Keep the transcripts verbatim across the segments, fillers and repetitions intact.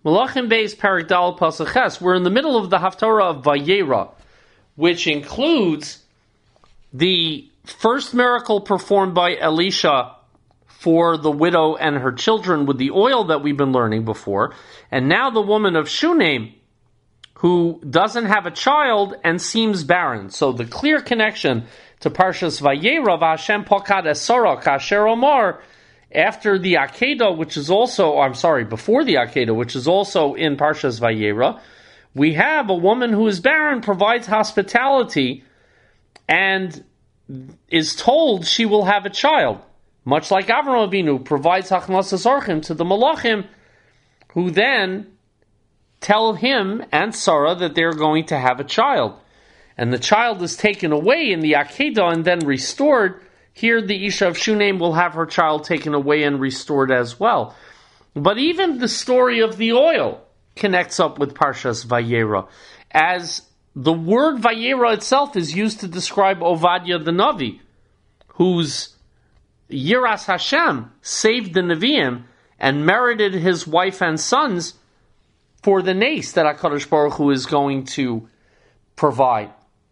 Malachim Beis Parak Dal Pasuk Ches. We're in the middle of the Haftarah of Vayera, which includes the first miracle performed by Elisha for the widow and her children with the oil that we've been learning before, and now the woman of Shunem, who doesn't have a child and seems barren. So the clear connection to Parshas Vayera, V'Hashem Pakad es Sarah Kasher Omar, after the Akedah, which is also, I'm sorry, before the Akedah, which is also in Parshas Vayera, we have a woman who is barren, provides hospitality, and is told she will have a child. Much like Avraham Avinu provides Hachnasas Orchim to the Malachim, who then tell him and Sarah that they're going to have a child. And the child is taken away in the Akedah and then restored. Here the Isha of Shunem will have her child taken away and restored as well. But even the story of the oil connects up with Parshas Vayera, as the word Vayera itself is used to describe Ovadia the Navi, whose Yiras Hashem saved the Nevi'im and merited his wife and sons for the nace that HaKadosh Baruch Hu is going to provide.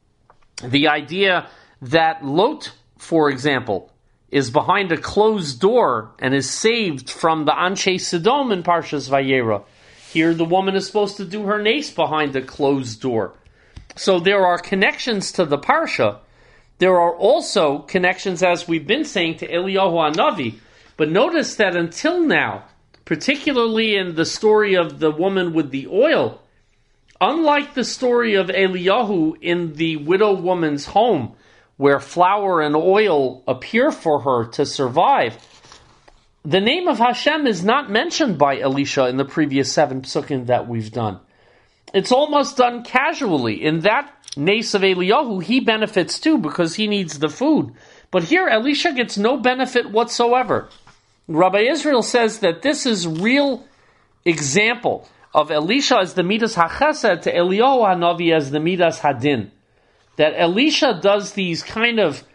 The idea that Lot, for example, is behind a closed door and is saved from the Anshe Sodom in Parshas Vayera. Here the woman is supposed to do her nace behind a closed door. So there are connections to the Parsha. There are also connections, as we've been saying, to Eliyahu HaNavi. But notice that until now, particularly in the story of the woman with the oil, unlike the story of Eliyahu in the widow woman's home, where flour and oil appear for her to survive, the name of Hashem is not mentioned by Elisha in the previous seven psukim that we've done. It's almost done casually. In that nace of Eliyahu, he benefits too because he needs the food. But here, Elisha gets no benefit whatsoever. Rabbi Israel says that this is real example of Elisha as the Midas HaChesed to Eliyahu HaNavi as the Midas Hadin. That Elisha does these kind of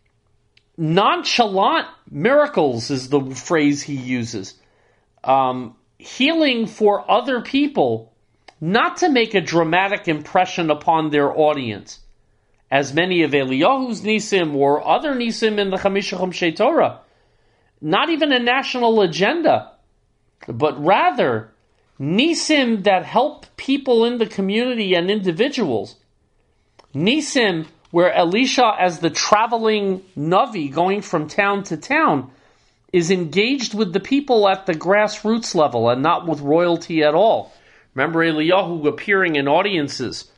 nonchalant miracles, is the phrase he uses. Um, healing for other people, not to make a dramatic impression upon their audience, as many of Eliyahu's Nisim or other Nisim in the Chamisha Chumshei Torah. Not even a national agenda, but rather Nisim that help people in the community and individuals. Nisim, where Elisha, as the traveling Navi going from town to town, is engaged with the people at the grassroots level and not with royalty at all. Remember Eliyahu appearing in audiences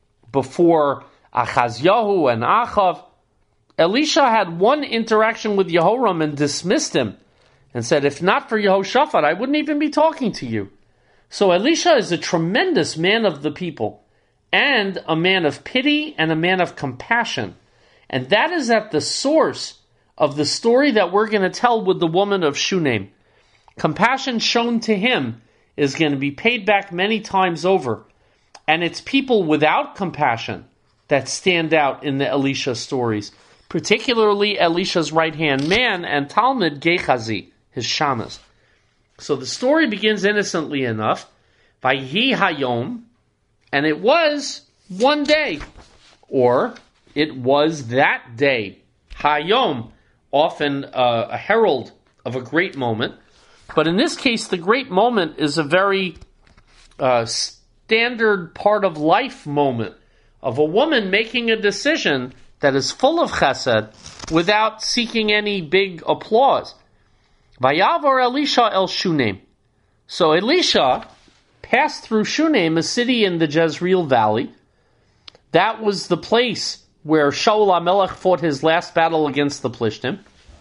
before Achazyahu and Achav. Elisha had one interaction with Yehoram and dismissed him and said, if not for Yehoshaphat, I wouldn't even be talking to you. So Elisha is a tremendous man of the people, and a man of pity and a man of compassion. And that is at the source of the story that we're going to tell with the woman of Shunem. Compassion shown to him is going to be paid back many times over. And it's people without compassion that stand out in the Elisha stories, particularly Elisha's right-hand man and Talmud Gehazi, his shamas. So the story begins innocently enough, Vayhi Hayom, and it was one day, or it was that day. Hayom, often uh, a herald of a great moment, but in this case, the great moment is a very uh, standard part of life moment of a woman making a decision that is full of chesed without seeking any big applause. Vayavor Elisha el Shunem. So Elisha passed through Shunem, a city in the Jezreel Valley. That was the place where Shaul HaMelech fought his last battle against the Plishtim.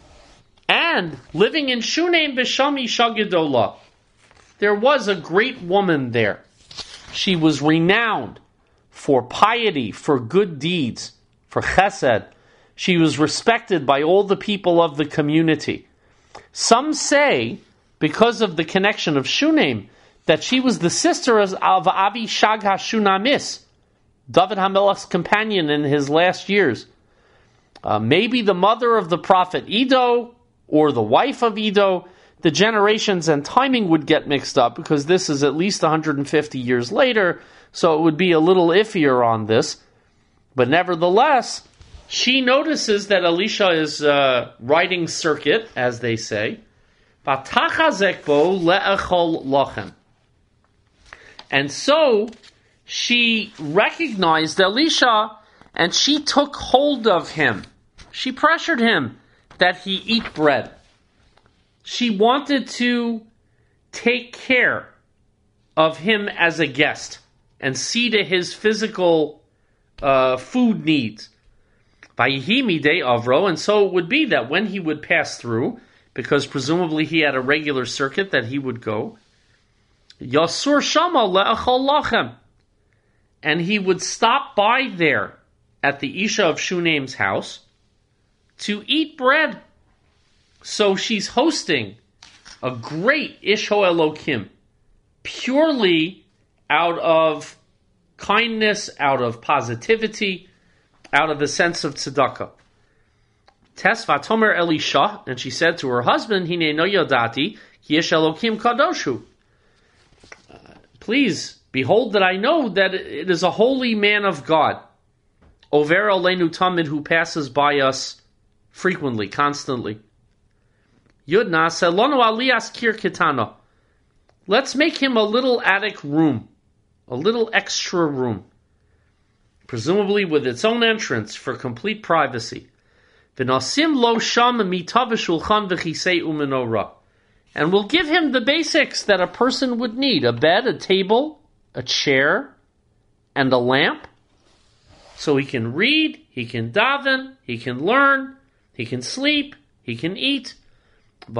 And living in Shunem B'Sham Isha Gedola, there was a great woman there. She was renowned for piety, for good deeds, for chesed. She was respected by all the people of the community. Some say, because of the connection of Shunem, that she was the sister of Avishag HaShunamis, David HaMelech's companion in his last years. Uh, maybe the mother of the prophet Edo, or the wife of Edo. the generations and timing would get mixed up because this is at least one hundred fifty years later, so it would be a little iffier on this. But nevertheless, she notices that Elisha is uh, riding circuit, as they say. And so she recognized Elisha and she took hold of him. She pressured him that he eat bread. She wanted to take care of him as a guest and see to his physical uh, food needs. Vayihimi de Avro, and so it would be that when he would pass through, because presumably he had a regular circuit that he would go, Yasur Shama le'achol lachem, and he would stop by there at the Isha of Shunaim's house to eat bread. So she's hosting a great Isho Elokim, purely out of kindness, out of positivity, out of a sense of tzedakah. Tes vatomer Elisha, and she said to her husband, Hine no yodati, ki yesh Elokim kadoshu. Please, behold that I know that it is a holy man of God. Over aleinu tamid, who passes by us frequently, constantly. Yudna selonu aliyas kir kitana. Let's make him a little attic room, a little extra room, presumably with its own entrance for complete privacy. V'nasim lo sham mitav v'shulchan v'chisei u'menorah. And we'll give him the basics that a person would need: a bed, a table, a chair, and a lamp. So he can read, he can daven, he can learn, he can sleep, he can eat. And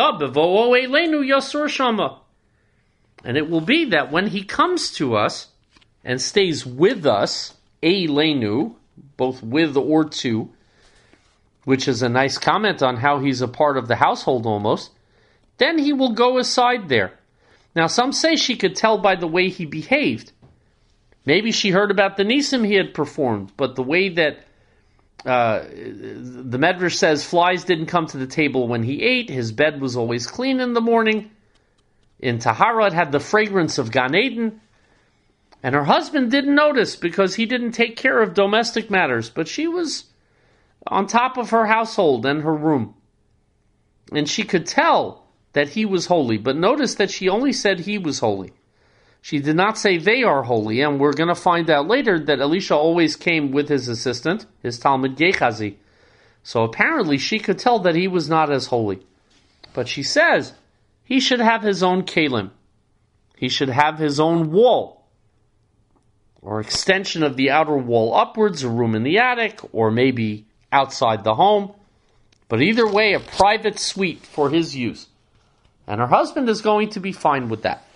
it will be that when he comes to us and stays with us, eilenu, both with or to, which is a nice comment on how he's a part of the household almost, then he will go aside there. Now some say she could tell by the way he behaved. Maybe she heard about the nisim he had performed, but the way that uh, the Medrash says flies didn't come to the table when he ate, his bed was always clean in the morning. In Tahara, it had the fragrance of Gan Eden. And her husband didn't notice because he didn't take care of domestic matters, but she was on top of her household and her room. And she could tell that he was holy, but notice that she only said he was holy. She did not say they are holy, and we're going to find out later that Elisha always came with his assistant, his Talmud Gechazi. So apparently she could tell that he was not as holy. But she says he should have his own kelim. He should have his own wall, or extension of the outer wall upwards, a room in the attic, or maybe outside the home. But either way, a private suite for his use. And her husband is going to be fine with that.